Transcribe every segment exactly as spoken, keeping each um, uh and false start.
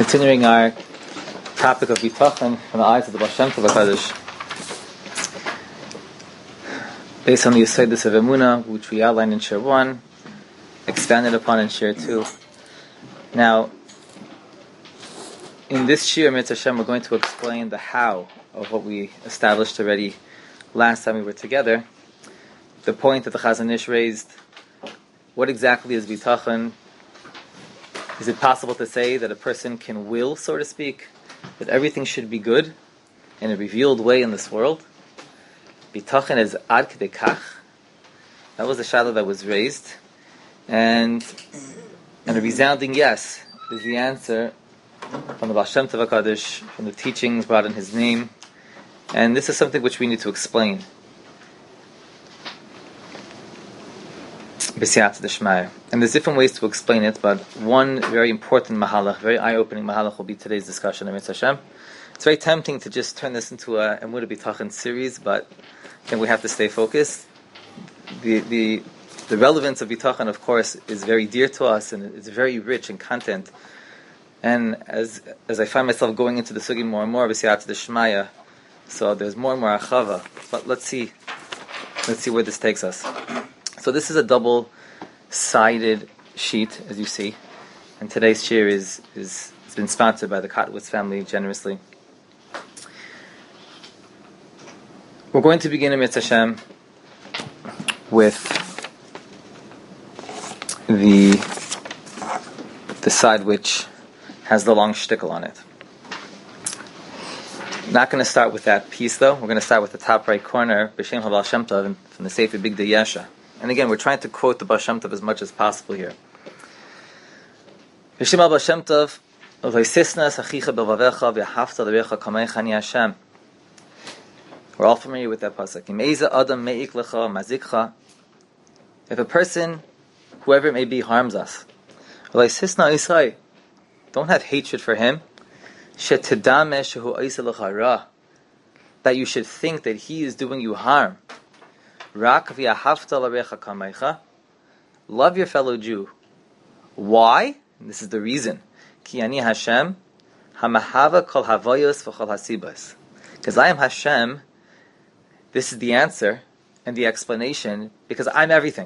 Continuing our topic of bitachon from the eyes of the Baal Shem Tov HaKadosh, based on the Yesodus of Emunah, which we outlined in Shir one, expanded upon in Shir two. Now, in this Shir, Mitzvah Hashem, we're going to explain the how of what we established already last time we were together. The point that the Chazon Ish raised: what exactly is bitachon? Is it possible to say that a person can will, so to speak, that everything should be good in a revealed way in this world? Bitachon is ad kedei kach. That was the shadow that was raised, and and a resounding yes is the answer from the Baal Shem Tov HaKadosh, from the teachings brought in his name, and this is something which we need to explain. And there's different ways to explain it, but one very important mahalach, very eye-opening mahalach, will be today's discussion of Mitzvah Hashem. It's very tempting to just turn this into a Emunah Bitachon series, but I think we have to stay focused. The the the relevance of Bitachon, of course, is very dear to us, and it's very rich in content. And as as I find myself going into the sugi more and more, b'siyat d'shmaya, so there's more and more achava. But let's see, let's see where this takes us. So this is a double-sided sheet, as you see, and today's shir is is has been sponsored by the Kotowitz family generously. We're going to begin in Mitzvah Hashem with the the side which has the long shtickle on it. Not going to start with that piece though. We're going to start with the top right corner, B'Shem HaBaal Shem Tov, from the Sefer Bigdei Yesha. And again, we're trying to quote the Baal Shem Tov as much as possible here. B'Shem HaBaal Shem Tov, V'Sisnas Achicha B'Vavecha V'Hafta L'Recha Kamecha Ani Hashem. We're all familiar with that pasuk. Imeiza Adam Me'ik Lecha Mazikcha. If a person, whoever it may be, harms us, V'Sisna Isai, don't have hatred for him. Shetidame Shehu Isa Lecha Ra, that you should think that he is doing you harm. Rak v'ahavta l'recha kamecha. Love your fellow Jew. Why? And this is the reason. Ki ani Hashem hamahava kol havayos v'chol hasibas. Because I am Hashem. This is the answer and the explanation. Because I'm everything.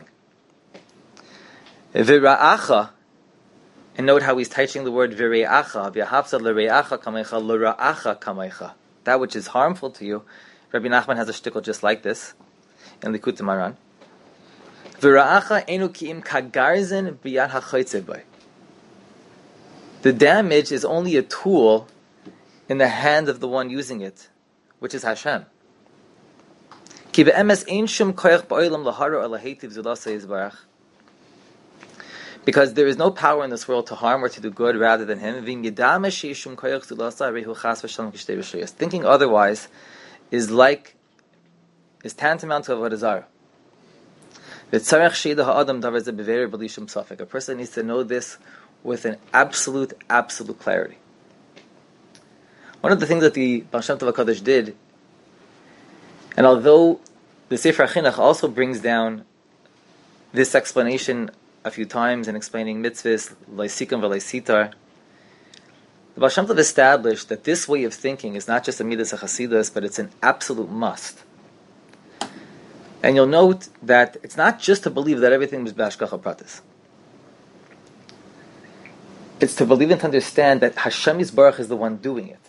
V'ra'acha. And note how he's teaching the word v're'acha. V'ahavta l're'acha kamecha l'ra'acha kamecha. That which is harmful to you. Rabbi Nachman has a shtickle just like this in Likutei Moharan. V'ra'acha enu ki'im kagarzen b'yad ha'chaytzev bay. The damage is only a tool in the hand of the one using it, which is Hashem. Ki be'emes ein shum koyach ba'olam lahara or laheitiv zulasa yizbarach. Because there is no power in this world to harm or to do good rather than Him. V'im yedame she'ishum koyach zulasa rehu chas v'shalom kishtei v'shayas. Thinking otherwise is like is tantamount to avodah zarah. A person needs to know this with an absolute, absolute clarity. One of the things that the Baal Shem Tov HaKadosh did, and although the Sefer HaChinuch also brings down this explanation a few times in explaining mitzvahs, leisikam v'leisitar, the Baal Shem Tov established that this way of thinking is not just a midas hachasidus, but it's an absolute must. And you'll note that it's not just to believe that everything is b'hashgacha pratis. It's to believe and to understand that Hashem Yisbarach is the one doing it.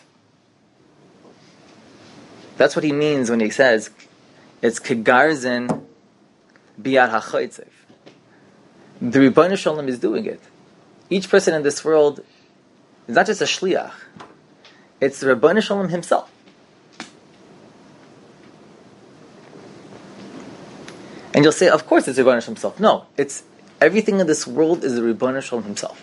That's what he means when he says it's kegarzen biyad hachaytzev. The Rebbeinu Shalom is doing it. Each person in this world is not just a shliach. It's the Rebbeinu Shalom himself. And you'll say, of course it's the Rebbeinu Shalom himself. No, it's everything in this world is the Rebbeinu Shalom himself.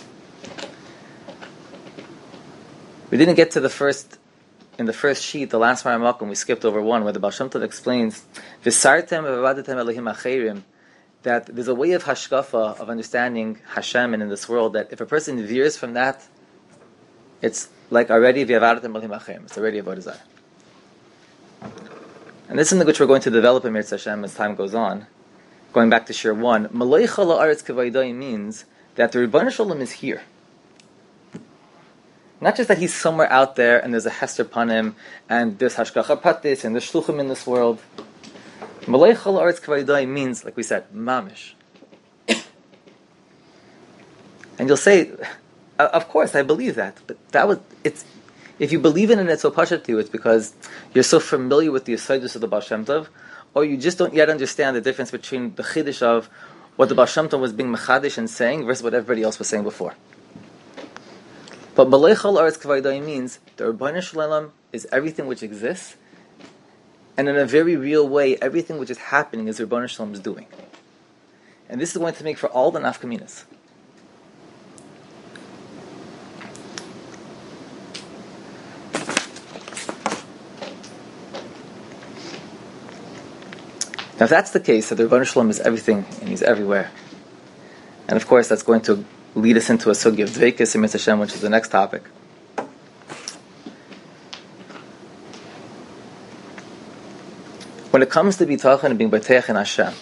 We didn't get to the first, in the first sheet, the last Maramakum, we skipped over one, where the Baal Shem Tov explains, V'sartem v'vadatem Elohim acherim, that there's a way of hashkafa, of understanding Hashem and in this world, that if a person veers from that, it's like already v'yavadatem Elohim acherim. It's already avodah zarah. And this is something which we're going to develop in Mitzvah Hashem as time goes on. Going back to Shir one, Maloicha la'aretz kavaydai means that the Rebbeinu Shalom is here. Not just that he's somewhere out there and there's a Hester Panim and there's Hashgacha Pratis and there's Shluchim in this world. Malay Chol Haaretz Kavayidai means, like we said, mamish. And you'll say, of course, I believe that, but that was it's. If you believe in it, it's so pashat to you. It's because you're so familiar with the Yesodus of the Baal Shem Tov, or you just don't yet understand the difference between the Chiddush of what the Baal Shem Tov was being mechadish and saying versus what everybody else was saying before. But Malay Chol Haaretz Kavayidai means the Rebbeinu Shalom is everything which exists, and in a very real way, everything which is happening is Rebbeinu Shalom is doing. And this is going to make for all the nafkaminas. Now, if that's the case, that the Rebbeinu Shalom is everything and He's everywhere, and of course, that's going to lead us into a sugi of Dveikis and Mitzvah Hashem, which is the next topic. When it comes to bitachon and being bateach in Hashem,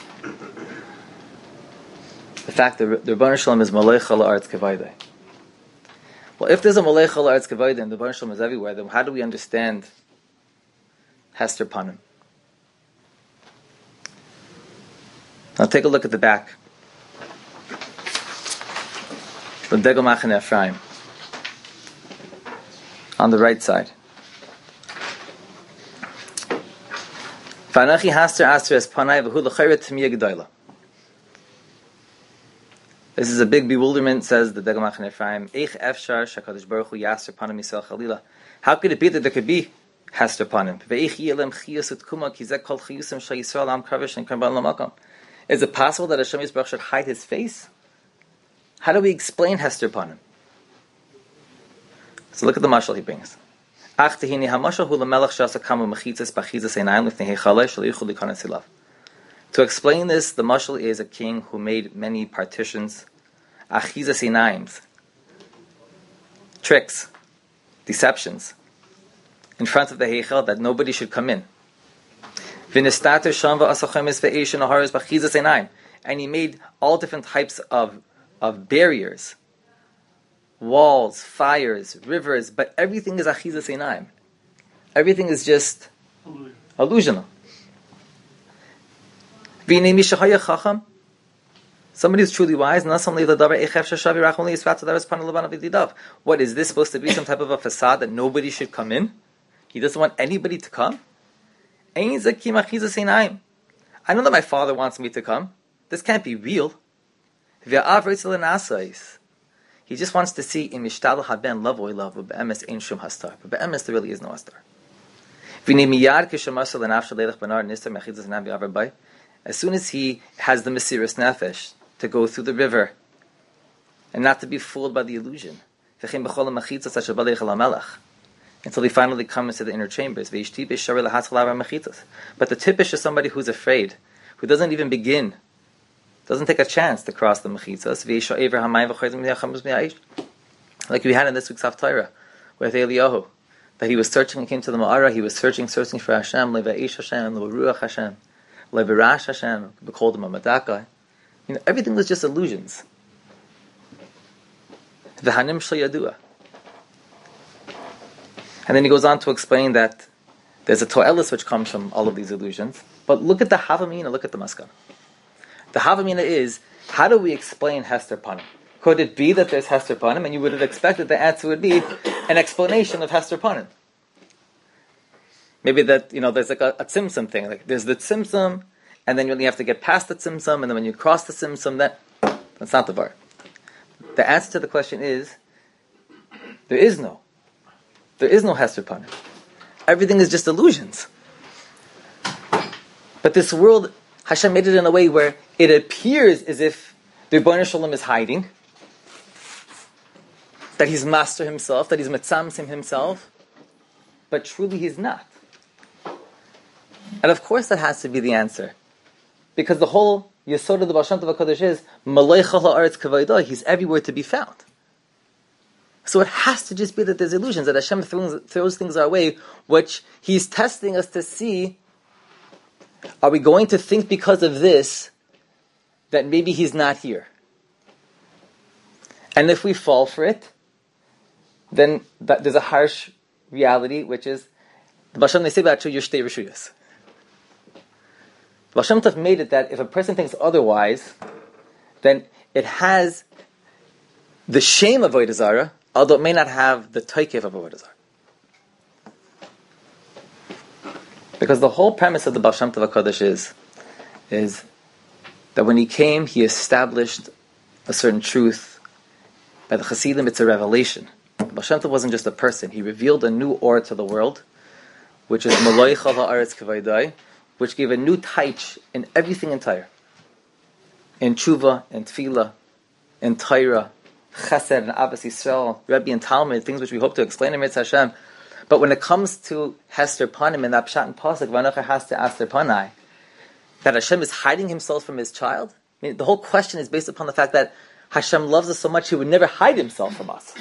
the fact that the Rebbeinu Shalom is Malay Chol Haaretz Kavayidai. Well, if there's a Malay Chol Haaretz Kavayidai and the Rebbeinu Shalom is everywhere, then how do we understand Hester Panim? Now take a look at the back. From Degel Machane Ephraim. On the right side. V'anachi haster aster es panai v'hu l'chayret t'miyah gedoyla. This is a big bewilderment, says the Degel Machane Ephraim. Eich efshar shakadosh baruch hu yaster panim yisrael chalila. How could it be that there could be haster panim? Ve'eich yilem chiyus utkuma ki zeh kol chiyusim shal yisrael am kavish and karban l'makam. Is it possible that Hashem Yisbarach should hide His face? How do we explain Hester Panim? So look at the mashal he brings. Ach tehini hamashal hu lemelech shasa kamu mechitzas b'chitzas einayim lifnei heichale shel yichud likanas ilav. To explain this, the mashal is a king who made many partitions, achizas einayim, tricks, deceptions, in front of the heichal that nobody should come in. And he made all different types of, of barriers, walls, fires, rivers, but everything is achizas einayim. Everything is just illusional. Somebody who's truly wise, what is this supposed to be? Some type of a facade that nobody should come in? He doesn't want anybody to come? I know that my father wants me to come. This can't be real. He just wants to see in Mishtadal Haben love or love, but be'emes ein shum hastar. But be'emes there really is no hastar. As soon as he has the Mesiras Nefesh to go through the river and not to be fooled by the illusion, until he finally comes to the inner chambers. But the tipish is somebody who's afraid, who doesn't even begin, doesn't take a chance to cross the mechitzas. Like we had in this week's Haftarah with Eliyahu, that he was searching and came to the Ma'ara, he was searching, searching for Hashem, Leva'ish Hashem, Levaruach Hashem, Levirash Hashem, we called him a Madaka. You know, everything was just illusions. V'hanim shel yadua. And then he goes on to explain that there's a to'elis which comes from all of these illusions. But look at the Havamina, look at the Maskana. The Havamina is, how do we explain Hester Panim? Could it be that there's Hester Panim? And you would have expected the answer would be an explanation of Hester Panim. Maybe that, you know, there's like a, a tzimtzum thing. Like there's the tzimtzum, and then you have to get past the tzimtzum, and then when you cross the tzimtzum, then that's not the bar. The answer to the question is, there is no. There is no Hester Panim. Everything is just illusions. But this world, Hashem made it in a way where it appears as if the Rebbeinu Shalom is hiding, that He's master Himself, that He's Metzamsim Himself, but truly He's not. And of course that has to be the answer. Because the whole Yesod of the Baal Shem Tov HaKadosh is, Malay Chol Haaretz Kavayidai, He's everywhere to be found. So it has to just be that there's illusions, that Hashem throws, throws things our way, which He's testing us to see, are we going to think because of this, that maybe He's not here? And if we fall for it, then that, there's a harsh reality, which is the Baal Shem Tov say about you, you're shtei reshuyos. The Baal Shem Tov made it that if a person thinks otherwise, then it has the shame of Avodah Zarah, although it may not have the toikev of Avodah Zarah. Because the whole premise of the Baal Shem Tov HaKadosh is, is that when he came, he established a certain truth. By the Hasidim, it's a revelation. The Baal Shem Tov wasn't just a person. He revealed a new or to the world, which is Maloi Chal Ha'aretz K'vaydai, which gave a new taich in everything entire. In Tshuva, in Tefillah, in Torah, Chesed, and Ahavas Yisrael, Rebbe and Talmud, things which we hope to explain in Mitzvah Hashem. But when it comes to Hester Panim and that Pshat and Pasuk, Vanocha has to Aster Panai, that Hashem is hiding himself from his child. I mean, the whole question is based upon the fact that Hashem loves us so much, he would never hide himself from us.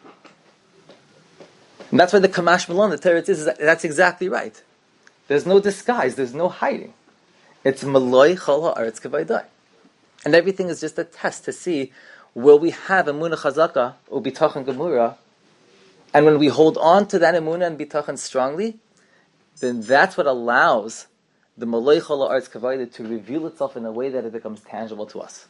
And that's why the Kamash Malon, the Teretz is, is that, that's exactly right. There's no disguise, there's no hiding. It's Maloi Chol Ha'aretz K'vaydai. And everything is just a test to see, will we have Emunah Chazaka, or Bitachon Gemura, and when we hold on to that Emunah and Bitachon strongly, then that's what allows the Maloi Chol Ha'aretz K'vaydai to reveal itself in a way that it becomes tangible to us.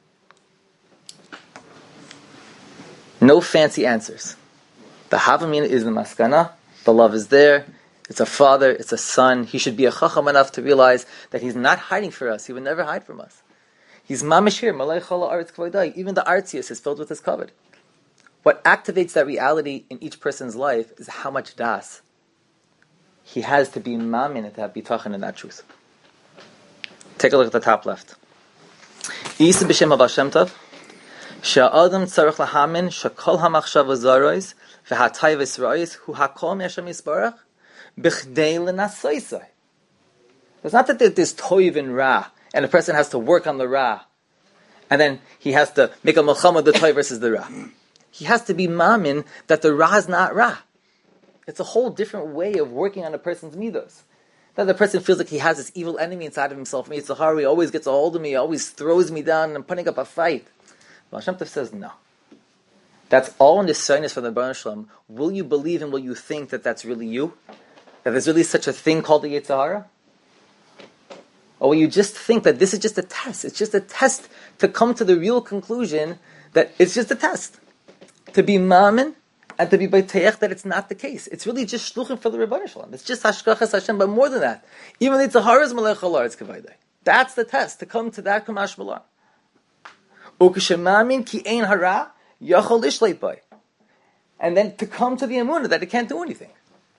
No fancy answers. The Havamin is the Maskana, the love is there, it's a father, it's a son. He should be a Chacham enough to realize that he's not hiding for us, he would never hide from us. He's mamish here, Malay Chala Aretz K'vaydai. Even the artzius is filled with his kavod. What activates that reality in each person's life is how much das he has to be mamin and to have bitachon in that truth. Take a look at the top left. Isa b'shem Baal Shem Tov, she'adam tzarech lahamin shekol hamachshava zarois v'hatay v'srois hu hakol me'Hashem yisbarach b'chdei l'nasoisai. It's not that there's toiv and ra, and a person has to work on the ra, and then he has to make a melchama the toiv versus the ra. He has to be mamin that the ra is not ra. It's a whole different way of working on a person's midos. That the person feels like he has this evil enemy inside of himself. Me, Tzahari always gets a hold of me, always throws me down, and I'm putting up a fight. Baal Shem Tov says no. That's all in the sinus from the Baruch Shalom. Will you believe and will you think that that's really you? That there's really such a thing called the Yetzer Hara? Or will you just think that this is just a test? It's just a test to come to the real conclusion that it's just a test. To be mamin and to be bayteach that it's not the case. It's really just shluchim for the Rebbeinu Shalom. It's just hashkachas Hashem, but more than that. Even the Yetzer Hara is Malei Chol Ha'aretz K'vaydai. That's the test, to come to that Kamash Malon. Ukeshemamin ki ein hara yachol ishleit bay. And then to come to the emunah that it can't do anything.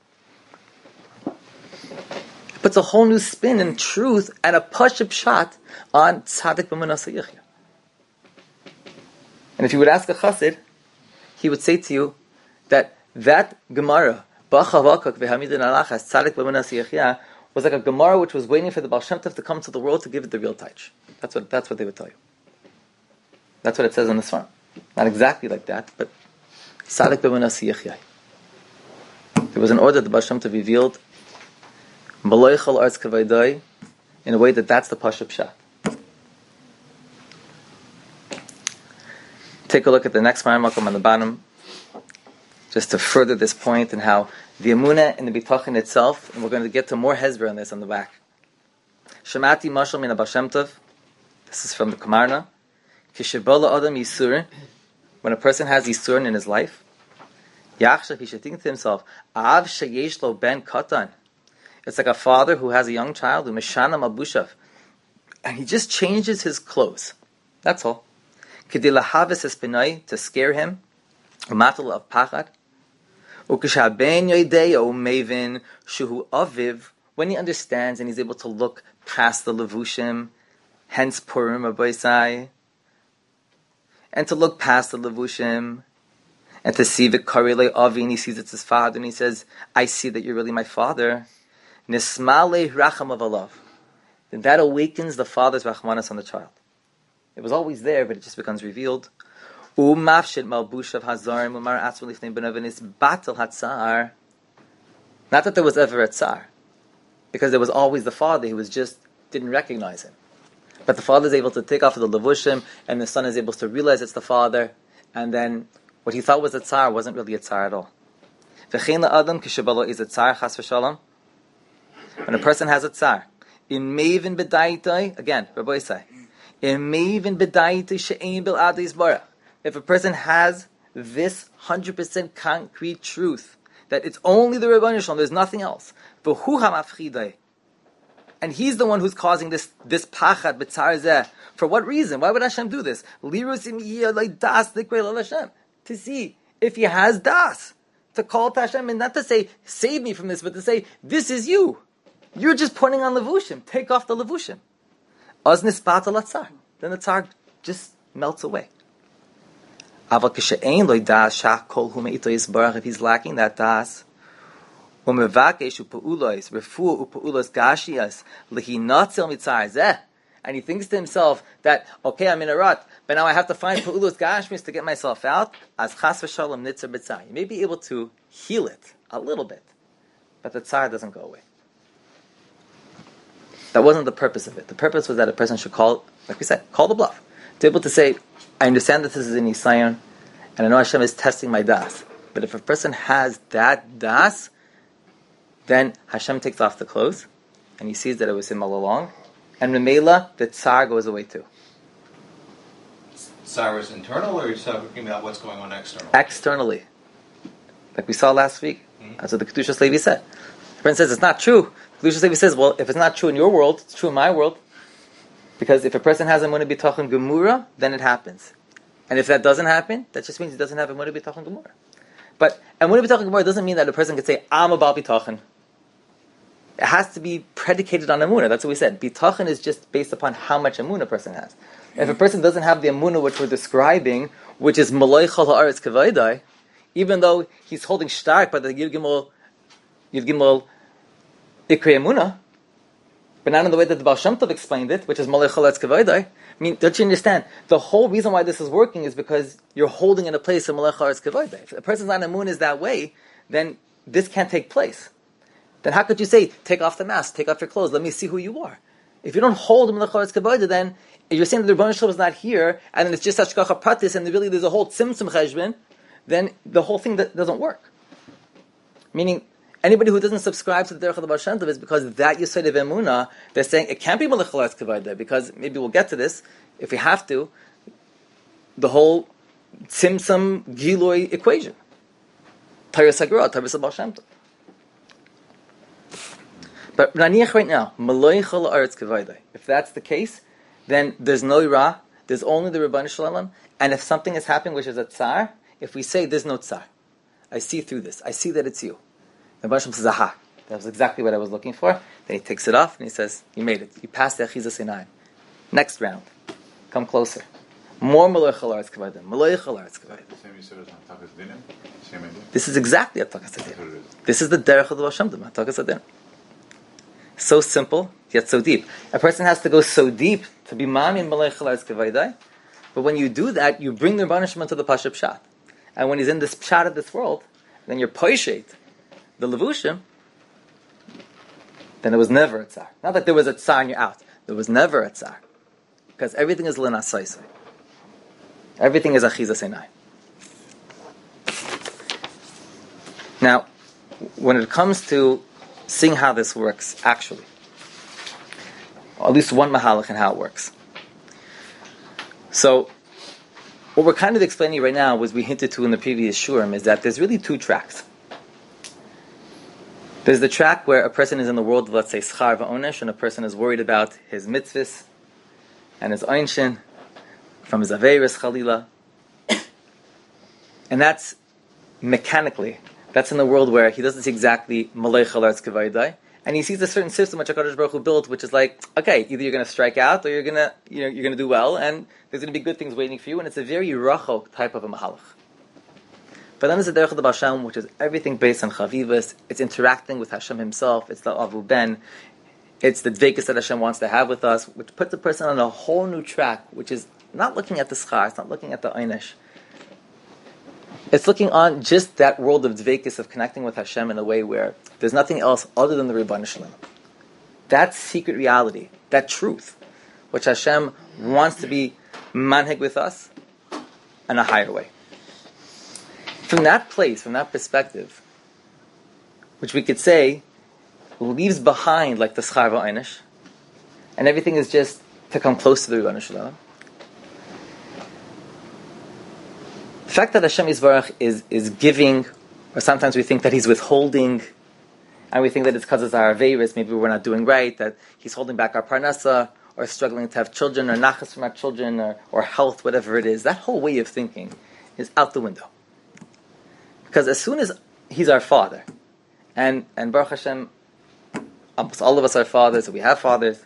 It puts a whole new spin and truth and a pashut shot on tzaddik b'emunah sayichya. And if you would ask a chassid, he would say to you that that Gemara, B'achavakak v'hamidin alachas tzaddik b'emunah sayichya, was like a Gemara which was waiting for the Baal Shem Tov to come to the world to give it the real taich. That's what that's what they would tell you. That's what it says on this one. Not exactly like that, but tzaddik b'emunah sayichya. There was an order that the Baal Shem Tov revealed Malay Chol Ha'aretz K'vaydai in a way that that's the pashut pshat. Take a look at the next Makom on the bottom, just to further this point and how the emunah and the bitachon itself, and we're going to get to more hezber on this on the back. Shemati mashal min Baal Shem Tov. This is from the Kamarna. Kishibola adam yisur. When a person has yisurin in his life, yachshav, he should think to himself, Av sheyesh lo ben katan. It's like a father who has a young child, who meshana mabushav, and he just changes his clothes. That's all. Kedilahavis espinai, to scare him, matal of pachad. Ukishaben yoidei o mevin shuhu aviv, when he understands and he's able to look past the levushim, hence Purim abaisai, and to look past the levushim, and to see the karile avi, and he sees it's his father, and he says, I see that you're really my father. Nismale racham of alav. Then that awakens the father's rachmanas on the child. It was always there, but it just becomes revealed. Umafshit malbushav hazarim umar atzma lifnei benavinis batel hatzar. Not that there was ever a tsar, because there was always the father who was just didn't recognize him. But the father is able to take off the levushim, and the son is able to realize it's the father. And then what he thought was a tsar wasn't really a tsar at all. V'chein la'adam kishabalo is a tsar chas v'shalom. When a person has a tsar, in mevin b'daitai, again, Rabbi say, in mevin b'daitai she'ein bil adis bara. If a person has this one hundred percent concrete truth, that it's only the Rebbeinu Shalom, there's nothing else. V'hu hamafchidai. And he's the one who's causing this this pachad b'tzar zeh. For what reason? Why would Hashem do this? Lirusim yiyah like das dikrei Hashem. To see if he has das. To call to Hashem, and not to say, save me from this, but to say, this is you. You're just putting on levushim. Take off the levushim. Az nispat al tzar. Then the tzar just melts away. Aval k'she'ein loy das shach kol hu me'ito yisbarach. If he's lacking that das, u'mevakesh u'pa'ulois, refuah u'pa'ulos gashiyas, lehinatzel mitzar zeh. And he thinks to himself that, okay, I'm in a rut, but now I have to find pa'ulos gashmis to get myself out. As chas v'shalom nitzer b'tzar. You may be able to heal it a little bit, but the tzar doesn't go away. That wasn't the purpose of it. The purpose was that a person should call, like we said, call the bluff. To be able to say, I understand that this is in Nisayon, and I know Hashem is testing my das. But if a person has that das, then Hashem takes off the clothes, and he sees that it was him all along, and Memela, the tsar goes away too. Tsar is internal, or are you talking about what's going on externally? Externally. Like we saw last week. Mm-hmm. That's what the Kedushas Levi said. The friend says, it's not true. The Kedushas Levi says, well, if it's not true in your world, it's true in my world. Because if a person has Emunah B'tachon Gemura, then it happens. And if that doesn't happen, that just means he doesn't have Emunah B'tachon Gemura. But Emunah B'tachon Gemura doesn't mean that a person can say, I'm a Baal B'tachon. It has to be predicated on Emunah. That's what we said. B'tachon is just based upon how much Emunah a person has. If a person doesn't have the Emunah which we're describing, which is Malay Chol Ha'aretz Kavaydai, even though he's holding stark by the Yud Gimel, Yud Gimel Ikrei Emunah, but not in the way that the Baal Shem Tov explained it, which is Malay Chol Ha'aretz Kavaydai. I mean, don't you understand? The whole reason why this is working is because you're holding in a place of Malay Chol Ha'aretz Kavaydai. If a person's not Emunah is that way, then this can't take place. Then how could you say, take off the mask, take off your clothes, let me see who you are? If you don't hold Malay Chol Ha'aretz Kavaydai, then you're saying that the Rebbeinu Shalom is not here, and then it's just Hashgacha Pratis, and really there's a whole Tzimtzum Cheshbon, then the whole thing that doesn't work. Meaning, anybody who doesn't subscribe to the Derech of the Baal Shem Tov is because that Yesod of Emunah, they're saying it can't be Malay Chol Ha'aretz Kavaydai, because maybe we'll get to this, if we have to, the whole Tzimtzum Giloi equation. Taras HaGra, Taras Baal Shem Tov. But Naniach right now, Malay Chol Ha'aretz Kavaydai, if that's the case, then there's no Ra, there's only the Rebbeinu Shalom, and if something is happening which is a tsar, if we say there's no tsar, I see through this, I see that it's you. The Rebbeinu Shalom says, aha, that was exactly what I was looking for. Then he takes it off and he says, you made it. You passed the Achizas Einayim. Next round. Come closer. More Malay Chol Ha'aretz Kavaydai. Malay Chol Ha'aretz Kavaydai. This is exactly Atakas Adin. This is the Derech of the Baal Shem Tov, Atakas Adin. So simple, yet so deep. A person has to go so deep to be Mami and Malay Chol Ha'aretz Kavaydai. But when you do that, you bring the Rebbeinu Shalom to the Pasha Pshat. And when he's in this Pshat of this world, then you're Poishet, the Levushim, then there was never a Tsar. Not that there was a Tsar and you're out. There was never a Tsar. Because everything is Lina Saisai. Everything is Achizas Einayim. Now, when it comes to seeing how this works, actually, or at least one mahalach and how it works. So, what we're kind of explaining right now, was we hinted to in the previous shurim, is that there's really two tracks. There's the track where a person is in the world of, let's say, schar v'onesh, and a person is worried about his mitzvahs and his einshin from his aveiros chalila, and that's mechanically. That's in the world where he doesn't see exactly Malay Chol Ha'aretz Kavaydai, and he sees a certain system which HaKadosh Baruch Hu built, which is like, okay, either you're going to strike out or you're going to, you know, you're going to do well, and there's going to be good things waiting for you, and it's a very rachok type of a mahalach. But then there's the Derech of the Baal Shem, which is everything based on chavivas. It's interacting with Hashem Himself. It's the Avu Ben. It's the dvekus that Hashem wants to have with us, which puts the person on a whole new track, which is not looking at the schar, it's not looking at the einish. It's looking on just that world of dvekus, of connecting with Hashem in a way where there's nothing else other than the Rebbeinu Shalom. That secret reality, that truth, which Hashem wants to be manhig with us in a higher way. From that place, from that perspective, which we could say leaves behind like the schar v'einish, and everything is just to come close to the Rebbeinu Shalom. The fact that Hashem Yisbarach is, is giving, or sometimes we think that He's withholding, and we think that it's because of our aveiros, maybe we're not doing right, that He's holding back our parnasa, or struggling to have children, or nachas from our children, or, or health, whatever it is. That whole way of thinking is out the window. Because as soon as He's our Father, and, and Baruch Hashem, almost all of us are fathers, so we have fathers,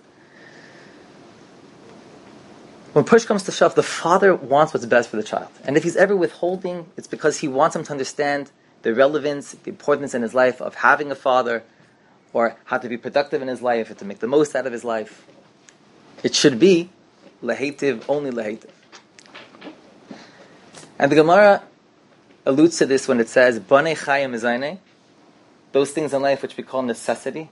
when push comes to shove, the father wants what's best for the child. And if he's ever withholding, it's because he wants him to understand the relevance, the importance in his life of having a father, or how to be productive in his life, or to make the most out of his life. It should be lehetiv, only lehetiv. And the Gemara alludes to this when it says, Banei chayim mezayne, those things in life which we call necessity,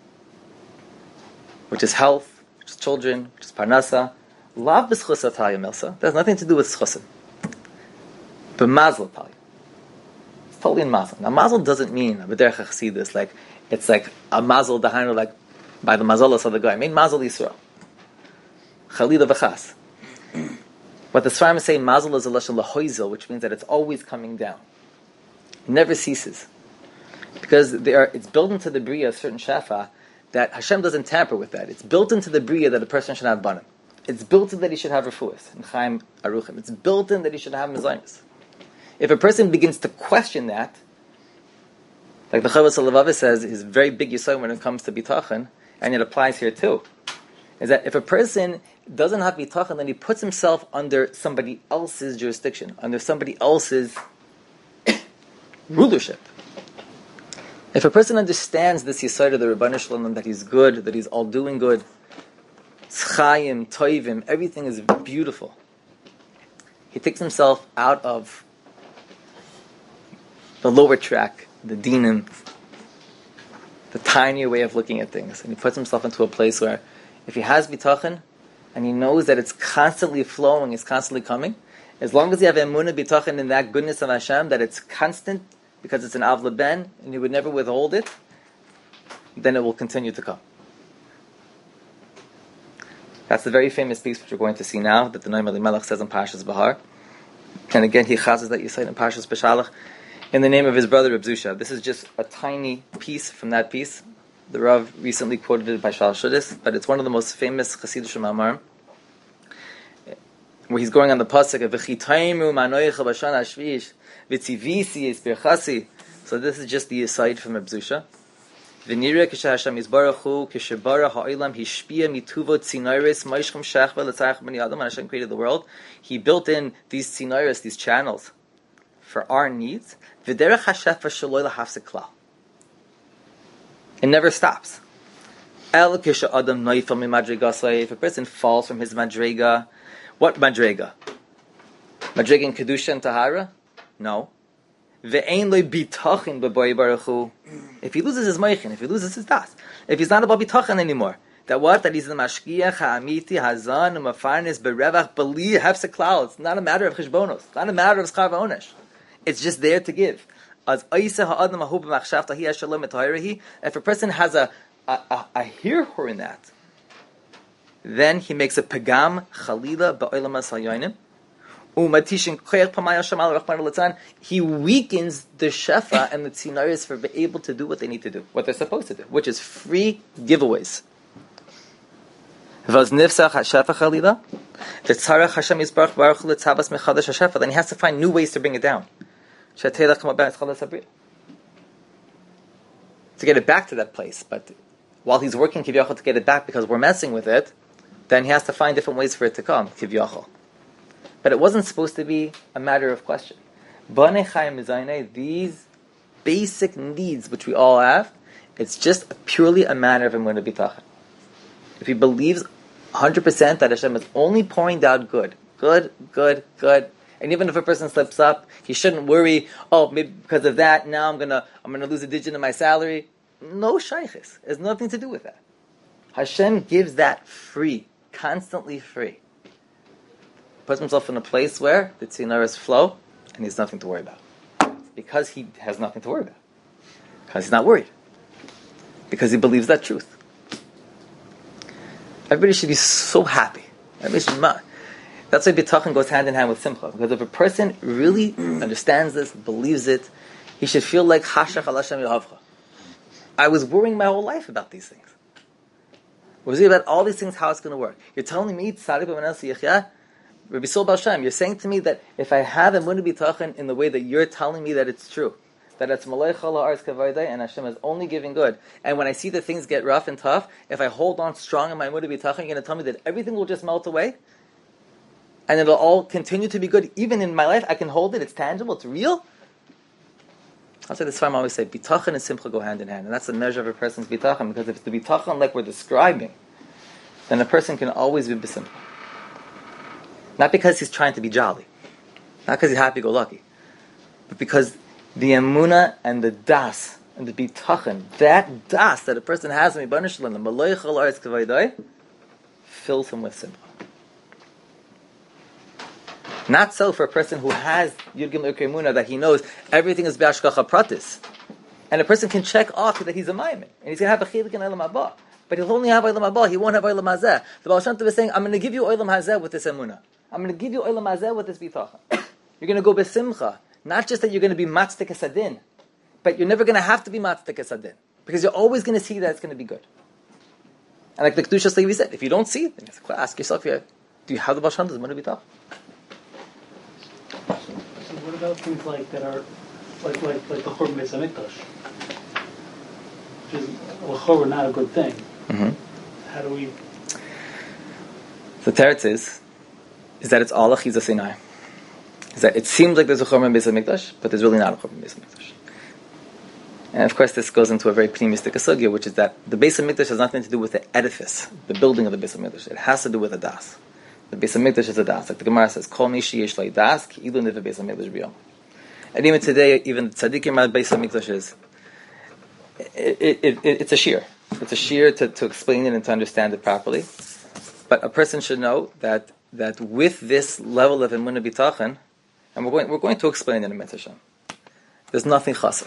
which is health, which is children, which is parnasa, Lav b'schus atayim milsa. That has nothing to do with schusim. But mazel atayim. It's totally in mazel. Now mazel doesn't mean b'derech hachsidus, like it's like a mazel dahainu, like by the mazalas of the guy. I mean mazel Yisrael. Chalila v'chas. What the Sfarim say, mazel is a lashon lahoizel, which means that it's always coming down. It never ceases. Because they are, it's built into the bria a certain shafa that Hashem doesn't tamper with that. It's built into the bria that a person should have banim. It's built in that he should have refuahs and chaim aruchim. It's built in that he should have mezainis. If a person begins to question that, like the Chavos HaLevavos says, is very big yisod when it comes to bitachon, and it applies here too, is that if a person doesn't have bitachon, then he puts himself under somebody else's jurisdiction, under somebody else's rulership. If a person understands this yisod of the Rebbeinu Shalom, that he's good, that he's all doing good, Chayim, Toivim, everything is beautiful. He takes himself out of the lower track, the dinim, the tinier way of looking at things, and he puts himself into a place where, if he has bitachon, and he knows that it's constantly flowing, it's constantly coming, as long as you have emunah bitachon in that goodness of Hashem, that it's constant, because it's an av leben, and he would never withhold it, then it will continue to come. That's the very famous piece which we're going to see now, that the Noam Elimelech says in Parshas Bahar. And again, he chazes that Yisayt in Parshas Beshalach in the name of his brother Reb Zusha. This is just a tiny piece from that piece. The Rav recently quoted it by Shal Shudis, but it's one of the most famous Chassidish Ma'amarim, where he's going on the pasuk of V'chitaymu ma'noyecha b'shana hashvish v'tzivisi yisbirchasi. So this is just the aside from Reb Zusha. V'nira kisha Hashem yisbarachu kishebara ha'olam hishpia mituvo tzinoiris ma'ishchem shechva l'tzarech b'nei adam. When Hashem created the world, He built in these tzinoiris, these channels, for our needs. V'derech hashefa shelo lahafsek klal. It never stops. El kisha adam noifel mimadregasai. If a person falls from his madrega, what madrega? Madrega in kedusha and tahara? No. Ve'ein loy bitachin b'boi baruchu. If he loses his meichin, if he loses his das, if he's not about bitachin anymore, that what? That he's the mashkiach ha'amiti hazan u'mafarnis berevach b'li hefsek klal. It's not a matter of cheshbonos. It's not a matter of schar v'onesh. It's just there to give. As oiseh ha'adam ahu b'machshavta hi hashalom etayrehi. If a person has a a, a, a hirhur in that, then he makes a pegam chalila ba'olam hasayonim. He weakens the shefa and the tzinaris for being able to do what they need to do, what they're supposed to do, which is free giveaways. Then he has to find new ways to bring it down, to get it back to that place. But while he's working kiviyachol to get it back, because we're messing with it, then he has to find different ways for it to come kiviyachol. But it wasn't supposed to be a matter of question. These basic needs which we all have, it's just purely a matter of emunah bitachon. If he believes one hundred percent that Hashem is only pouring out good, good, good, good, and even if a person slips up, he shouldn't worry, oh, maybe because of that, now I'm gonna I'm gonna lose a digit in my salary. No shaykhis. It has nothing to do with that. Hashem gives that free, constantly free. Puts himself in a place where the tzinaris flow, and he has nothing to worry about. because he has nothing to worry about. Because he's not worried. Because he believes that truth. Everybody should be so happy. Everybody should ma- That's why bitachon goes hand in hand with simcha. Because if a person really understands this, believes it, he should feel like Hashach al Hashem Yehavcha. I was worrying my whole life about these things. I was worried about all these things, how it's going to work. You're telling me, Tzadik b'Manasi Yechya, Rabbi Sol Baal Shem, you're saying to me that if I have emunah bitachon in the way that you're telling me that it's true, that it's malay chala arz kavayday and Hashem is only giving good, and when I see that things get rough and tough, if I hold on strong in my emunah bitachon, you're going to tell me that everything will just melt away, and it'll all continue to be good, even in my life, I can hold it, it's tangible, it's real? That's why the Sfarim always say, bitachon and simcha go hand in hand, and that's the measure of a person's bitachon, because if it's the bitachon like we're describing, then a person can always be b'simcha. Not because he's trying to be jolly, not because he's happy-go-lucky, but because the emunah and the das and the bitachon, that das that a person has in Mibana Shalom, the malay chal aretz kavayday, fills him with simcha. Not so for a person who has Yud Gimel Ikar Emunah, that he knows everything is be'ashkacha pratis, and a person can check off that he's a maimin and he's going to have a chiluk in Olam Haba, but he'll only have Olam Haba. He won't have Olam Hazeh. The Baal Shem Tov is saying, "I'm going to give you Olam Hazeh with this emunah. I'm going to give you Olam Hazeh with this bitachon. You're going to go besimcha. Not just that you're going to be matzdik esadin, but you're never going to have to be matzdik esadin, because you're always going to see that it's going to be good." And like the Kedushas Levi said, if you don't see it, then you have to ask yourself, do you have the Baal Shem Tov's emunah bitachon? So what about things like that are like like like the Churban Beis Hamikdash, which is l'chorah not a good thing? Mm-hmm. How do we? The teretz is is that it's all achizas einayim. Is that it seems like there's a Churban Beis Hamikdash, but there's really not a Churban Beis Hamikdash. And of course, this goes into a very pneumistic sugya, which is that the Beis Hamikdash has nothing to do with the edifice, the building of the Beis Hamikdash. It has to do with the das. The Beis Hamikdash is a das. Like the Gemara says, "Kol mishi yesh lo das, ki ilu neve Beis Hamikdash b'yom." And even today, even the tzaddikim at Beis Hamikdash is it, it, it, it's a shear. It's a shear to, to explain it and to understand it properly. But a person should know that that with this level of emunah bitachon, and we're going we're going to explain it in a mitzvah Hashem, there's nothing chaser.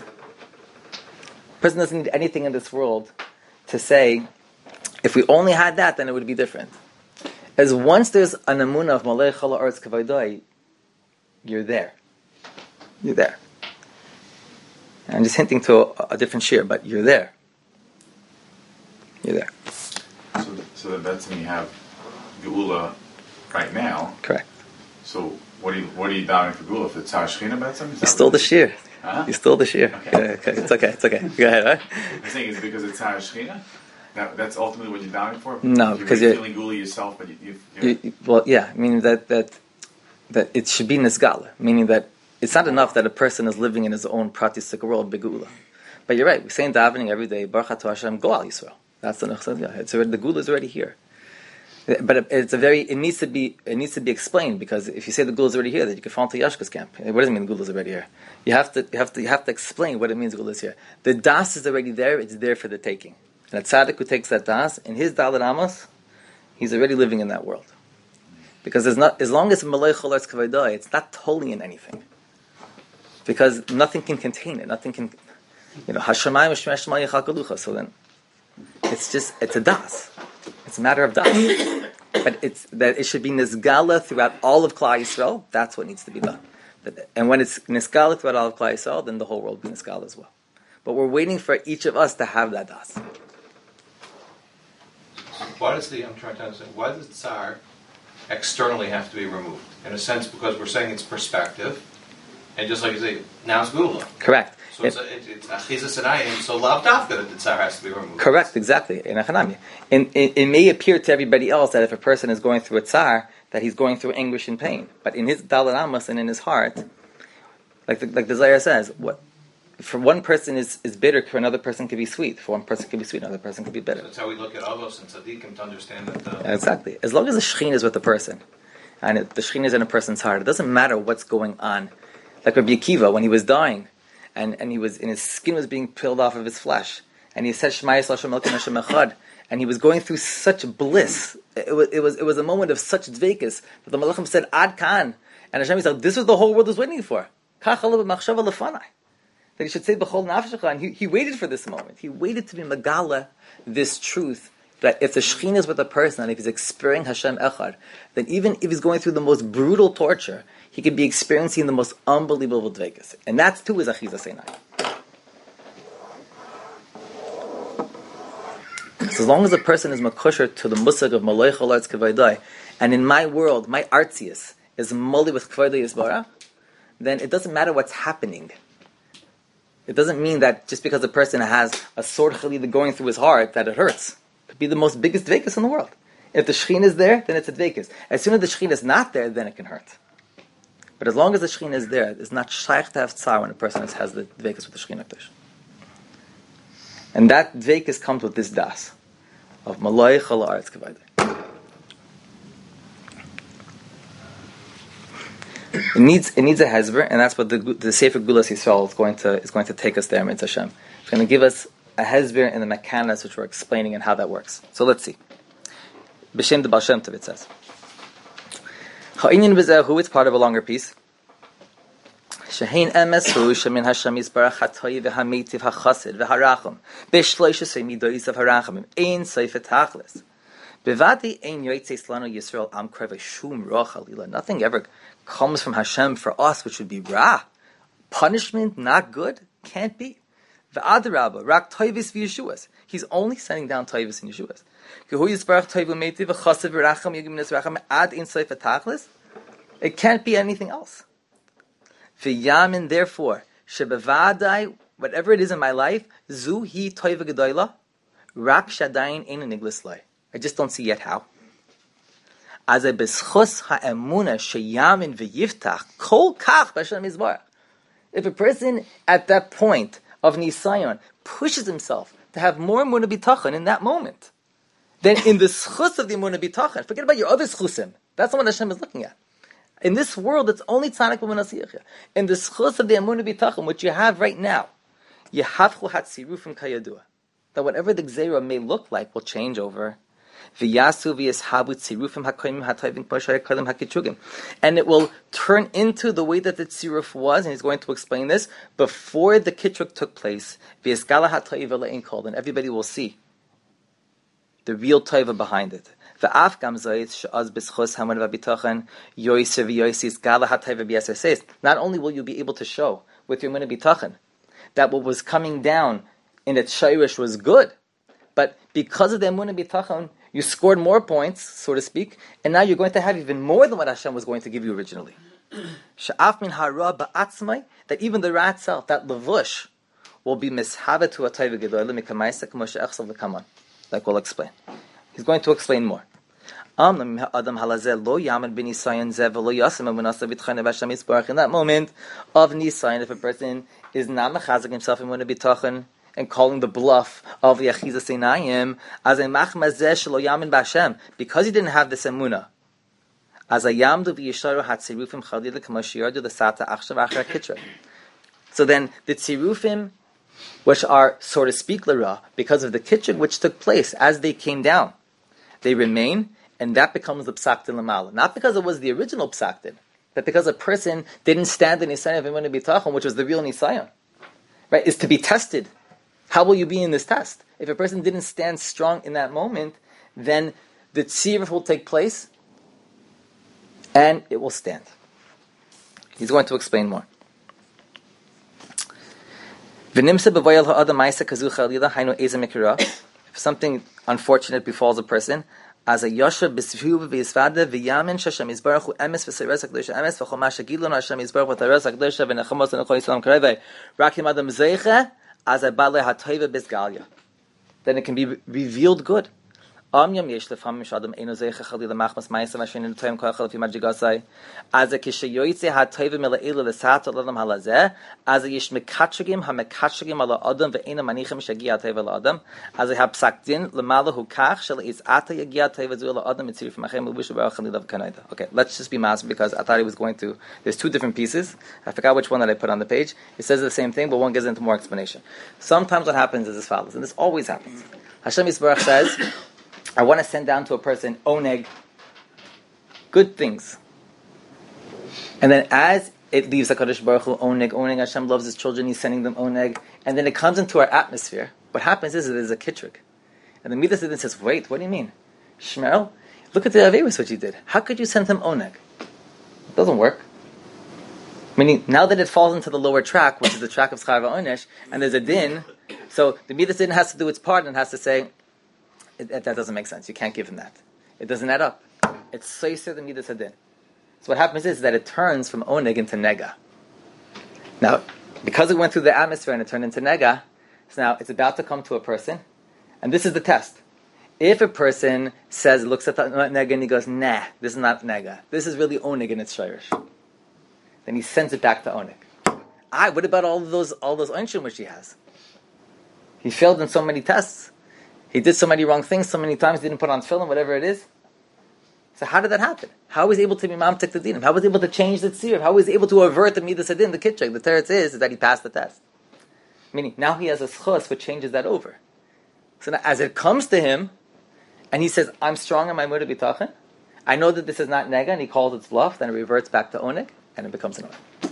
A person doesn't need anything in this world to say, if we only had that, then it would be different. As once there's an emunah of malay chala aretz kavayday, you're there. You're there. And I'm just hinting to a, a different shear, but you're there. You're there. So, so that that's when you have Geula right now. Correct. So what are you what are you doubting for Geula? If it's Tzar Shechina Betzim? You stole the shear. Huh? You stole the shear. Okay. Yeah, okay. It's okay. It's okay. Go ahead. Right? You're saying it's because it's Tzar Shechina? That, that's ultimately what you're doubting for? No, you're because really you're feeling Geula yourself, but you, you, you're, You, well, yeah, meaning that, that that it should be nisgala, meaning that it's not enough that a person is living in his own pratistic world, begula. But you're right, we say in davening every day, Baruch Atah Hashem, go al Yisrael. That's the nechsad. It's already, the gula is already here. But it, it's a very, it needs to be, it needs to be explained, because if you say the gula is already here, then you can fall into Yashka's camp. What does it mean the gula is already here? You have to, you have to, you have to explain what it means the gula is here. The das is already there; it's there for the taking. And a tzaddik who takes that das, in his Dalet Amos, he's already living in that world. Because there's not, as long as malay chol aretz kavayday, it's not totally in anything. Because nothing can contain it. Nothing can, you know, hashamayim shmei shema yachakalucha. So then, it's just, it's a das. It's a matter of das. But it's, that it should be nisgala throughout all of Klal Yisrael, that's what needs to be done. And when it's nisgala throughout all of Klal Yisrael, then the whole world will be nisgala as well. But we're waiting for each of us to have that das. Why does the, I'm trying to understand, why does the tsar externally have to be removed? In a sense, because we're saying it's perspective, and just like you say, now it's Gula. Correct. So it's it's achizas and ayim, so lav dafka that the tsar has to be removed. Correct, exactly. In Achanami. And it, it may appear to everybody else that if a person is going through a tsar, that he's going through anguish and pain. But in his Dalet Amos and in his heart, like the, like the Zohar says, what for one person is, is bitter, for another person can be sweet. For one person can be sweet, another person can be bitter. So that's how we look at Avos and Tzaddikim to understand that the... Exactly. As long as the Shekhinah is with the person, and it, the Shekhinah is in a person's heart, it doesn't matter what's going on. Like Rabbi Akiva, when he was dying, and, and he was, and his skin was being peeled off of his flesh, and he said, Shema Yisrael Hashem Elokeinu Hashem Echad, and he was going through such bliss. It was, it was, it was a moment of such dveikus that the Malachim said, Ad Kan, and Hashem said, this is what the whole world is waiting for. That he should say b'chol nafshecha, and he, he waited for this moment. He waited to be megala this truth that if the Shekhinah is with a person and if he's experiencing Hashem Echad, then even if he's going through the most brutal torture, he could be experiencing the most unbelievable dveikus. And that's too is Achizas Einayim. So as long as a person is makusher to the musag of Malay Chalartz Kavaydai, and in my world, my artzius is mali with Kavaydai Yisbarach, then it doesn't matter what's happening. It doesn't mean that just because a person has a sword chalila going through his heart that it hurts. It could be the most biggest dveikus in the world. If the Shekhinah is there, then it's a dveikus. As soon as the Shekhinah is not there, then it can hurt. But as long as the Shekhinah is there, it's not shaykh to have tsar when a person has the dveikus with the Shekhinah Kedosh. And that dveikus comes with this das of Malay Chala Aretz Kavayda. It needs it needs a hezber, and that's what the the Sefer Gulas Yisrael is going to is going to take us there. Mitzvah Hashem. It's going to give us a hezber and the mechanics which we're explaining and how that works. So let's see. B'shem the Baal Shem Tov it says. Ha'inyan b'zehu, it's part of a longer piece. Shehein emes hu shemin Hashem yisbarach hatoyi v'hameitiv hachasid v'harachum b'shloisha semi dois of harachim ein seifet tachlis bevadi ein yoytzeis lanu Yisrael am kreve shum roch halila. Nothing ever comes from Hashem for us which would be ra. Punishment, not good, can't be. V'adarabba, rak toivis v'yeshuas. He's only sending down toivis and yeshuas. Kehu yisbarach toiv v'meitiv v'chasid v'racham yigim nesracham ad ein seifet tachlis. It can't be anything else. V'yamin, therefore, shebevadai, whatever it is in my life, zu hi toiva gedoyla, rak shadayin ein niglas lay. I just don't see yet how. As a beschus ha'emuna sheyamin v'yiftach kol kach b'Hashem yisbarach. If a person at that point of nisayon pushes himself to have more emunah bitachon in that moment, then in the schus of the emunah bitachon, forget about your other schusim. That's the one Hashem is looking at. In this world, it's only tzaddik b'munasiyach. In the schus of the emunah bitachon, which you have right now, yehafchu hatzirufim kayadua, that whatever the gzeira may look like will change over. V'yasu v'yishabu tzirufim hakoyim hatoyvim k'moshay kolim hakichugim, and it will turn into the way that the tziruf was, and he's going to explain this before the kitruk took place. V'yisgala hatoyv le'in kol, and everybody will see the real toiva behind it. V'af gam zayit she'az b'schos haman v'bitachan yoyser v'yoysis gala hatoyv v'yasases. Not only will you be able to show with your munah bitachan that what was coming down in its shayrish was good, but because of the munah bitachan, you scored more points, so to speak, and now you're going to have even more than what Hashem was going to give you originally. She'af min hara ba'atzmai, that even the ra itself, that levush, will be mishavet to a taiva gedolah mikamaisa k'moshe echsel v'kaman. Like we'll explain. He's going to explain more. In that moment of Nisayan, if a person is not mechazik himself in munah bitachon, and calling the bluff of the Achizas Einayim as a machmazeh shelo yamin b'Hashem, because he didn't have this emunah. As a yamdu v'yisharu hatzirufim chalila k'moshiyardu the sata achshav achar kitra. So then the tzirufim, which are, so to speak, l'ra, because of the kitchen which took place as they came down, they remain, and that becomes the psaktin l'mala. Not because it was the original psaktin, but because a person didn't stand in Nisayon of emunah bitachon, which was the real Nisayon, right? Is to be tested. How will you be in this test? If a person didn't stand strong in that moment, then the tziruf will take place and it will stand. He's going to explain more. If something unfortunate befalls a person, as a yasha b'svihu v'yisvada v'yamin shashem yisbarach hu emes v'seres ha'kdosha emes v'chomash ha'gilon Hashem yisbarach v'tares ha'kdosha v'nechamos v'nechol yisrael karevei rakim adam zeicha as a bale ha'toiva bisgalya, then it can be revealed good. Am yam yesh lefam mishadam eno zeicha chalila machmas ma'isa v'ashen enu toyim koachal fi majigasai as a kishayoytze ha'toiva mila'ila l'sata l'adam halazeh as a yish mekatshagim ha'mekatshagim ala adam ve'ena manichim shagi ha'toiva l'adam as a ha'psak din l'mala hu kach shel is ata yagi ha'toiva zu l'adam mitzir f'machem l'busha barach chalila v'kanayda. Okay, let's just be massive because I thought he was going to, there's two different pieces. I forgot which one that I put on the page. It says the same thing, but one gets into more explanation. Sometimes what happens is as follows, and this always happens. Hashem Yisbarach says, I want to send down to a person oneg, good things. And then as it leaves HaKadosh Baruch Hu oneg, oneg. Hashem loves His children, He's sending them oneg. And then it comes into our atmosphere. What happens is there's a kitrig. And the Midas Hadin says, wait, what do you mean? Shmerel, look at the Averis, what you did. How could you send him oneg? It doesn't work. Meaning, now that it falls into the lower track, which is the track of Schar V'Onesh, and there's a din, so the Midas Hadin has to do its part and has to say, it, it, that doesn't make sense. You can't give him that. It doesn't add up. It's Seiser the Midas Hadin. So what happens is that it turns from oneg into nega. Now, because it went through the atmosphere and it turned into nega, so now it's about to come to a person, and this is the test. If a person says, looks at the nega and he goes, nah, this is not nega. This is really oneg in its shayrish. Then he sends it back to oneg. Ah, what about all of those all those onshim which he has? He failed in so many tests. He did so many wrong things so many times, didn't put on film, whatever it is. So how did that happen? How was he able to be mamtek the dinim? How was he able to change the tzir? How was he able to avert the midas hadin, the kitchak? The teretz is, is that he passed the test. Meaning, now he has a schus which changes that over. So now, as it comes to him, and he says, I'm strong in my muda bitachin, I know that this is not nega, and he calls its bluff, then it reverts back to oneg, and it becomes an oneg.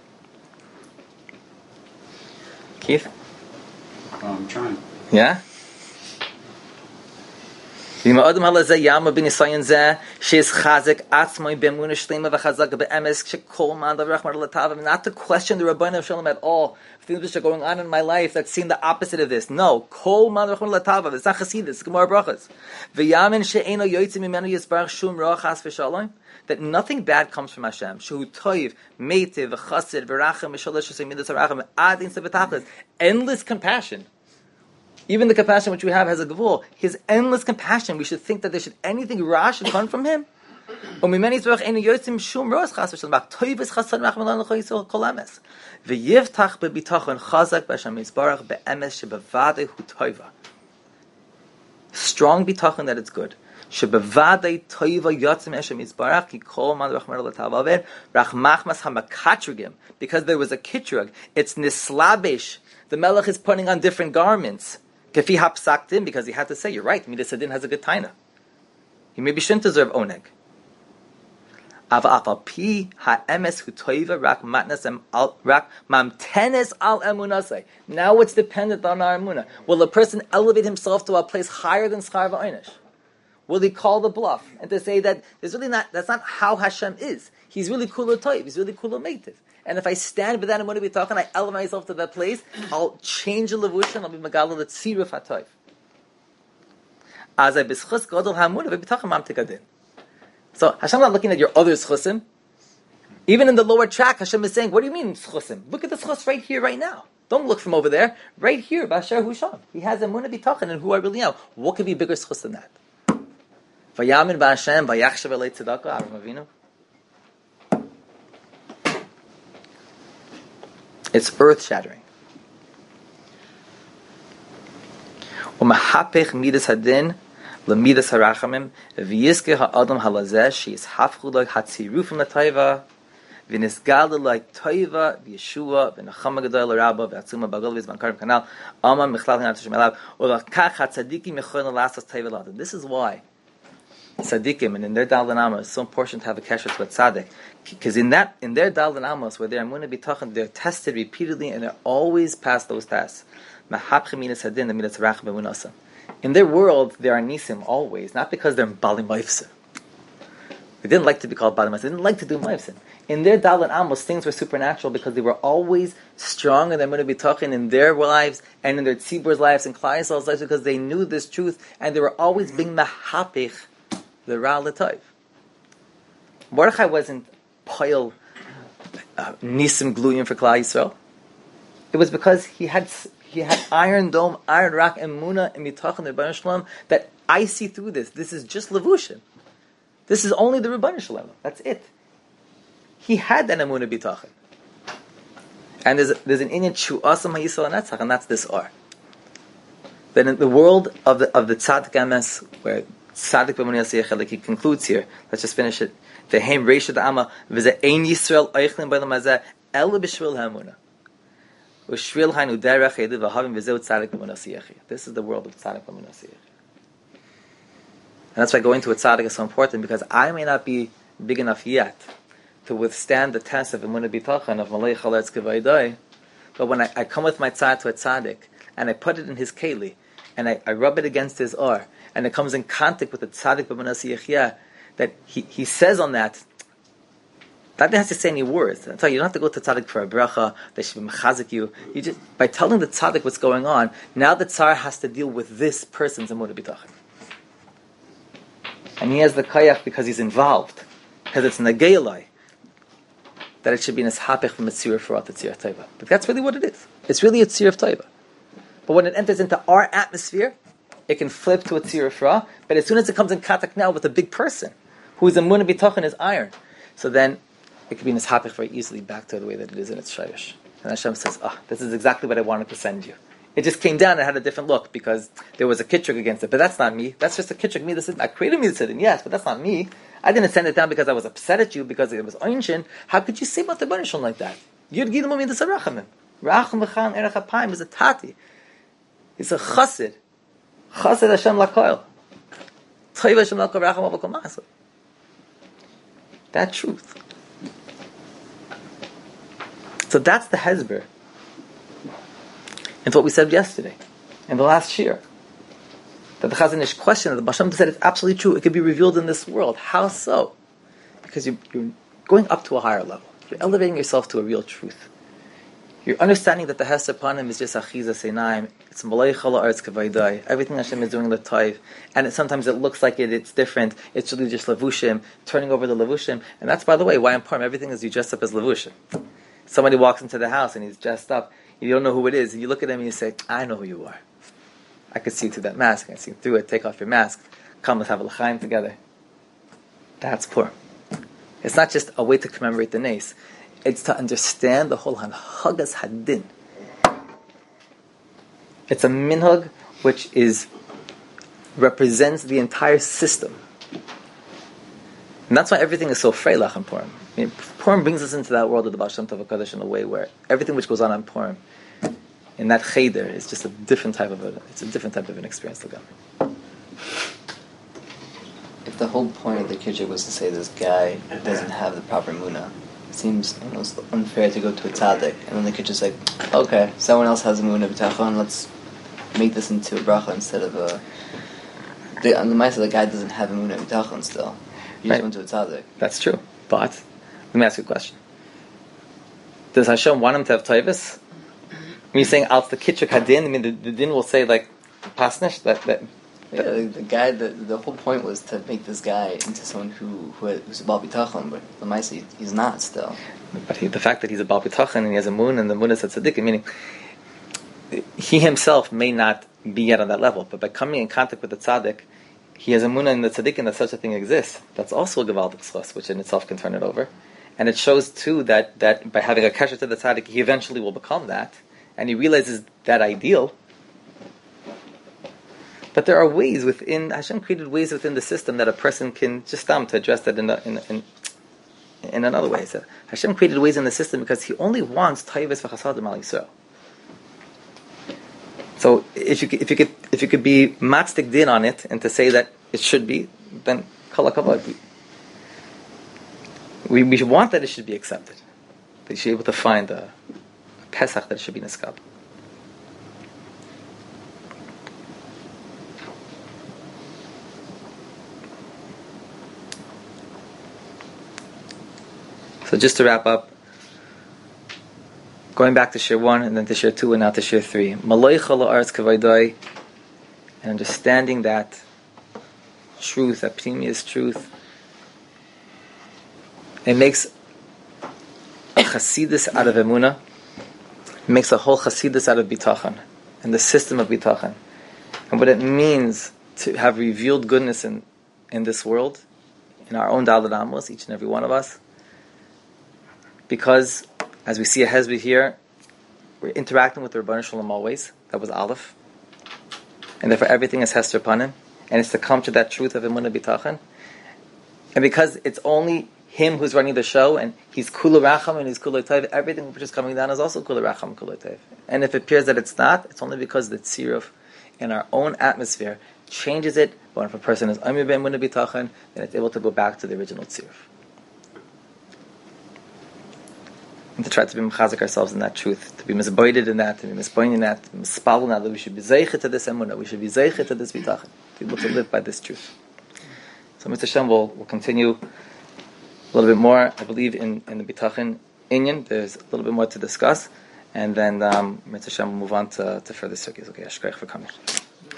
Keith? Oh, I'm trying. Yeah? Not the question the Rabbeinu of Shalom at all. Things which are going on in my life that seem the opposite of this. No. Kol man Rachman Latava. It's not Chassidus. It's Gemara Brachas. V'yamin she'eno yoytzim mimenu yisbarach shum roach chas v'shalom. That nothing bad comes from Hashem. Shehu toiv, meitiv, v'chasid, v'rachem, v'shalosh v'sei midas harachem, ad in sebetachlis. Endless compassion. Even the compassion which we have has a gavul. His endless compassion, we should think that there should anything rash should come from him. And we should think strong bitachon that it's good. Because there was a kitrug, it's nislabish. The melech is putting on different garments. Kefi hapsaktim, because he had to say, you're right, Midas Hadin has a good taina. He maybe shouldn't deserve oneg. Ava afal pi ha'emes hu toiva rak matnas al rak mamtenes al emunasei. Now it's dependent on our emunah. Will a person elevate himself to a place higher than schar v'oinish? Will he call the bluff and to say that there's really not? That's not how Hashem is. He's really kula toiv. He's really kula meitiv. And if I stand with that emunah b'tachon, I elevate myself to that place, I'll change the levush and I'll be megala the tzira fatoiv. As I b'schus gadol ha'emunah v'b'tachon mamtek adin. So Hashem is not looking at your other schusim. Even in the lower track, Hashem is saying, what do you mean schusim? Look at the schus right here, right now. Don't look from over there. Right here, Bashar Husham. He has emunah b'tachon and who I really am. What could be bigger schus than that? Vayamin b'Hashem, vayachshav elei tzedakah, Avram Avinu. It's earth-shattering. Umahapech midas hadin lemidas harachamim v'yizke ha'adam halazeh she'yishafchu like hatzirufim l'tayva v'nisgal like tayva v'yeshua v'nachama gadol l'rabba v'atzuma bagol v'zmankarim kanal ama michlal h'natashim elav ulakach hatzadikim mechoyin l'lasas tayva l'adam. This is why tzadikim, and in their Dal and Amos, it's so important to have a kesher to a tzadik, because in that, in their Dal and Amos, where they're emunah b'tachon, they're tested repeatedly, and they're always past those tests. In their world, there are nisim always, not because they're bali maifsim. They didn't like to be called bali maifsim. They didn't like to do maifsim. In their Dal and Amos, things were supernatural because they were always strong in their emunah b'tachon in their lives and in their tzibur's lives and Klal Yisrael's lives, because they knew this truth, and they were always being mahapich the Ra L'Tayv. Mordechai wasn't pile uh, nisim gluyim for Klal Yisrael. It was because he had he had iron dome, iron rock, emunah, and mitachon the Rebbeinu Shalom that I see through this. This is just levushin. This is only the Rebbeinu Shalom. That's it. He had that emunah bitachon. And there's there's an inyan shu'asam ha'yisrael netzach, and that's this or. That in the world of the of the tzaddik emes, where Tzaddik b'munah yasiyach, like he concludes here. Let's just finish it. Ve'hem reisha da'ama v'ze ein Yisrael oichlin b'olam hazeh ela b'shvil ha'emunah u'shvil hainu derech yedu v'havim v'zeu tzaddik b'munah yasiyach. This is the world of tzaddik b'munah yasiyach. And that's why going to a tzaddik is so important, because I may not be big enough yet to withstand the test of Emunah B'tachon, of Malay Chaletz Kevaydai. But when I, I come with my tzad to a tzaddik, and I put it in his keli, and I, I rub it against his ar, and it comes in contact with the tzaddik b'manas yechia, that he, he says on that, that didn't have to say any words. I tell you, you don't have to go to tzaddik for a bracha, they should be mechazik you. You just, by telling the tzaddik what's going on, now the tzar has to deal with this person's Emunah B'tachon. And he has the kayach because he's involved, because it's negeilai, that it should be neshapech from a tzir for a tzir taiva. But that's really what it is. It's really a tzir of taiva. But when it enters into our atmosphere, it can flip to a tzir of ra. But as soon as it comes in contact now with a big person, whose Emunah B'tachon is iron, so then it can be neshapech very easily back to the way that it is in its shayish. And Hashem says, ah, oh, this is exactly what I wanted to send you. It just came down and had a different look because there was a kitchuk against it. But that's not me. That's just a kitchuk. Me, I created me the siddur, yes, but that's not me. I didn't send it down because I was upset at you, because it was oinshin. How could you say about the Banishon like that? You'd give them the sarachamim. Racham v'chan erech hapayim is a tati. It's a chassid. Chassid Hashem lakoil. Tayv Hashem lakoil racham avakol ma'aseh. That truth. So that's the hezber. It's what we said yesterday, in the last shir. That the Chazon Ish questioned, the Bashem said it's absolutely true. It could be revealed in this world. How so? Because you're, you're going up to a higher level. You're elevating yourself to a real truth. You're understanding that the Hester Panim is just Achiza Seinaim. It's Malay Chala Arz Kavaydai. Everything Hashem is doing the Taiv. And it, sometimes it looks like it, it's different. It's really just Levushim, turning over the Levushim. And that's, by the way, why in Purim everything is you dress up as Levushim. Somebody walks into the house and he's dressed up. You don't know who it is. And you look at him and you say, I know who you are. I can see through that mask. I can see through it. Take off your mask. Come, let's have a l'chaim together. That's Purim. It's not just a way to commemorate the Nes. It's to understand the whole Hanhagas Hadin. It's a minhag which is represents the entire system. And that's why everything is so freilach in Purim. I mean, Purim brings us into that world of the Baal Shem Tov HaKadosh in a way where everything which goes on on Purim, in that cheder, is just a different type of a, it's a different type of an experience to go. If the whole point of the kitchen was to say this guy doesn't have the proper munah, it seems almost unfair to go to a tzaddik and then the kitchen's like, okay, someone else has a munah b'tachon, let's make this into a bracha instead of a. The, on the mice, the guy doesn't have a munah b'tachon still. You just Right. went to a tzaddik. That's true. But, let me ask you a question. Does Hashem want him to have taivas? When you're saying out the kitchuk hadin, I mean the, the din will say like pasnish that that. Yeah, the, the guy. The, the whole point was to make this guy into someone who, who who's a bal b'tachon, but the mice, he, he's not still. But he, the fact that he's a bal b'tachon and he has a moon and the moon is a tzaddik, meaning he himself may not be yet on that level, but by coming in contact with the tzaddik, he has a moon and the tzaddik, and that such a thing exists. That's also a gevaldik schos, which in itself can turn it over, and it shows too that that by having a kasher to the tzaddik, he eventually will become that. And he realizes that ideal. But there are ways within, Hashem created ways within the system that a person can just um, to address that in, a, in, in in another way. So Hashem created ways in the system because He only wants taivas v'chasadim al Yisrael. So if you could, if you could if you could be matzdik din on it and to say that it should be, then kol hakavod. We we want that it should be accepted. That you should be able to find a Pesach that it should be niskab. So just to wrap up, going back to Shir one and then to Shir two and now to Shir three. Malay chala arz kavaydai, and understanding that truth, that pnimius truth, it makes a chasidus out of emunah. It makes a whole chasidus out of bitachon and the system of bitachon, and what it means to have revealed goodness in, in this world, in our own daled amos, each and every one of us. Because, as we see a hezbollah here, we're interacting with the Rebbeinu Shalom always. That was Aleph, and therefore everything is hester panim, and it's to come to that truth of emunah bitachon. And because it's only Him who's running the show, and He's kula racham and He's kula tov, everything which is coming down is also kula racham and kula tov. And if it appears that it's not, it's only because the tziruf in our own atmosphere changes it. But if a person is amir ben emunah bitachon, then it's able to go back to the original tziruf. and to try to be mechazik ourselves in that truth, to be misboided in that, to be misboided in that, mispal in that, that we should be zeicha to this emunah, we should be zeicha to this bitachon, to be able to live by this truth. So Mister Hashem will will continue a little bit more, I believe, in, in the bitachon inyan. There's a little bit more to discuss, and then um, Mister Hashem will move on to, to further sugyas. Okay, Ashkreich for coming.